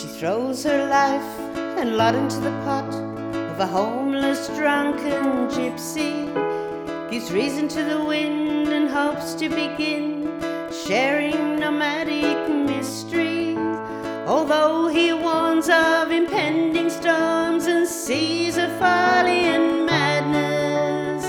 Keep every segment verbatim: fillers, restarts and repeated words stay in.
She throws her life and lot into the pot of a homeless, drunken gypsy, gives reason to the wind and hopes to begin sharing nomadic mysteries. Although he warns of impending storms and seas of folly and madness,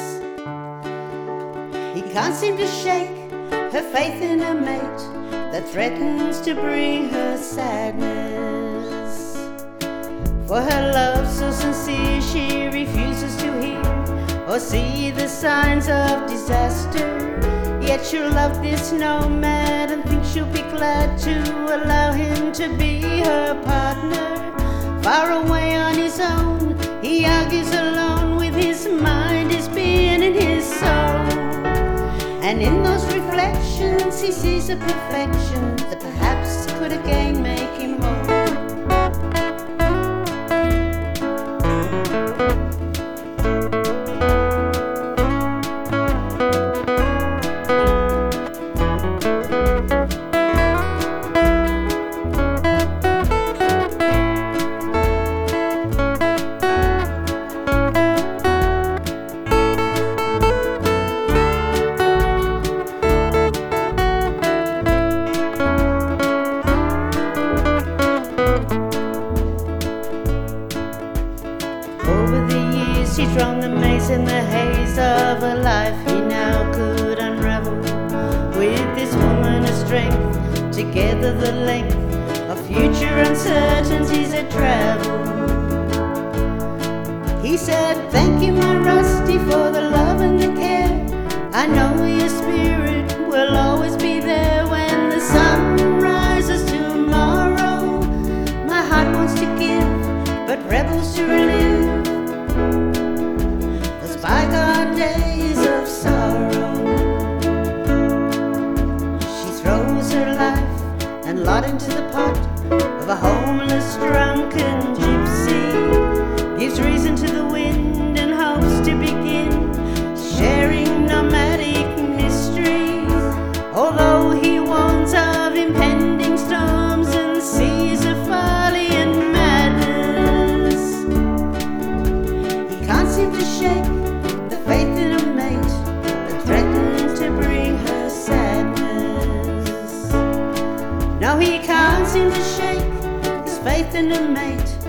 he can't seem to shake her faith in a mate that threatens to bring her sadness. For her love so sincere, she refuses to hear or see the signs of disaster. Yet she'll love this nomad and think she'll be glad to allow him to be her partner. Far away on his own, he argues alone with his mind, his being and his soul. And in those reflections he sees a perfection that perhaps could again make him whole. Over the years he's roamed the maze in the haze of a life he now could unravel. With this woman of strength, together the length of future uncertainties that travel. He said, "Thank you, my Rusty, for the love and the care. I know your spirit will always be there when the sun rises tomorrow. My heart wants to give, but rebels to relive those bygone days of sorrow." She throws her life and lot into the pot of a homeless, drunken gypsy, gives reason to the wind and hopes to begin sharing nomadic mysteries. Although he warns of impending storms and seas of folly and madness, he can't seem to shake the faith in a mate that threatens to bring her sadness. No, he can't seem to shake his faith in a mate